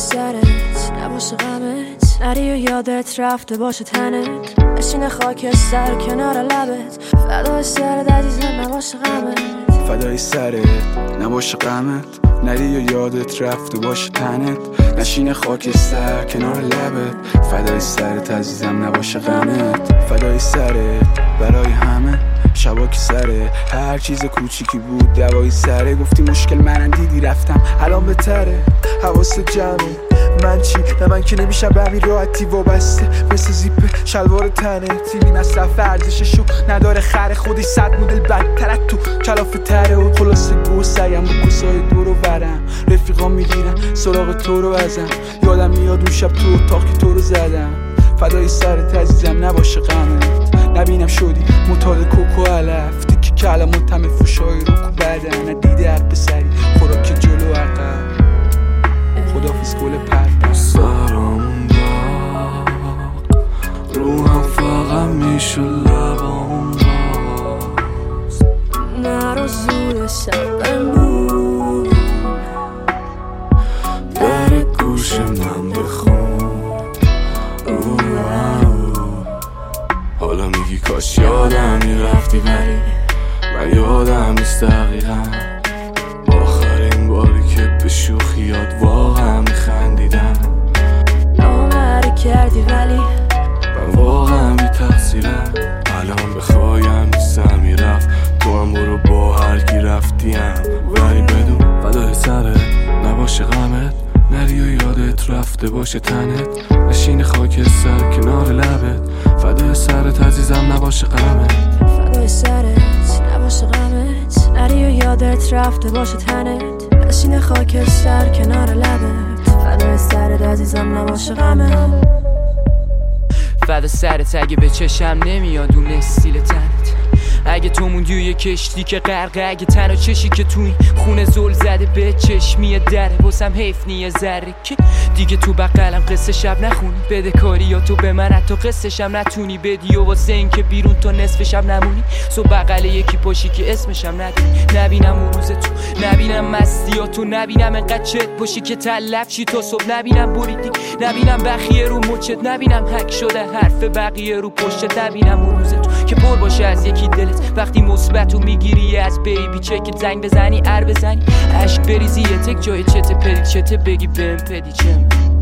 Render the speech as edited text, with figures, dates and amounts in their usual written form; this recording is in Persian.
سرت نباشه غمت، نری و یادت رفته باشه تنت، نشینه خاکستر کنار لبت، فدای سرت عزیزم نباشه غمت، فدای سرت نباشه غمت، نری و یادت رفته باشه تنت، نشینه خاکستر کنار لبت، فدای سرت عزیزم نباشه غمت، فدای سرت برای همه شبا که سره هر چیز کوچیکی بود دوای سره، گفتی مشکل منم دیدی رفتم الان بهتره، حواست جمعه من چی؟ نه من که نمیشم به همین راحتی وابسته مثل زیپ شلوار تنه، تیمی مصرف ارزششو نداره خره، خودش 100 مدل بدتر تو کلافه تره، و خلاصه گو سعیم با کسای دور و برم، رفیقام میگیرن سراغ تو رو ازم، یادم میاد اون شب تو اتاق که تو رو زدم، فدای سرت عزیزم نباشه غمت، نبینم شدی معتاد کوکو علف، تیکی کلمات همه فوشای رو کو بدن، ندیده هر پسری خوراک جلو عقب، خدافیز گل پر سرم داغ روحم فقط میشه لبام باز، نرو زود شب بمون، در گوش من بخون، حالا میگی کاش یادم میرفتی، ولی من یادم نیست دقیقا آخرین باری که به شوخیات واقعا میخندیدم، نامره کردی ولی من واقعا بی تقصیرم، الان بخوایم نیستم میرفت، تو هم برو با هر کی رفتیم، ولی بدون فدای سرت نباشه غمت، نری و یادت رفته باشه تنت، نشین خاکستر کنار لبت، فدای سرت عزیزم نباشه غمت، فدای سرت نباشه غمت، نری و یادت رفته باشه تنت، نشین خاکستر کنار لبت، فدای سرت عزیزم نباشه غمت، فدا سرت اگه به چشم نمیاد اون استیل تنت، اگه تو موندی و یه کشتی که غرقه، اگه تنها چشی که تو این خونه زل زده به چشمی دره، واسم حیف نیه ذره که دیگه تو بغلم قصه شب نخونی، بده کاری یا تو به من حتی قصه شب نتونی بدی، و واسه این که بیرون تا نصف شب نمونی، سو بغل یکی پاشی که اسمشم ندونی، نبینم اون روز تو، نبینم مستیاتو، نبینم انقدر چت باشی که تلف چی تا صبح، نبینم بریدی، نبینم بخیه رو مچت، نبینم حک شده حرف بقیه رو پشت، نبینم اون روز تو که پر باشه از یکی دلت، وقتی مثبتو میگیری از بیبی چک، زنگ بزنی ار بزنی اشک بریزی یه تک جای چته پدی چته بگی بهم پدی چم.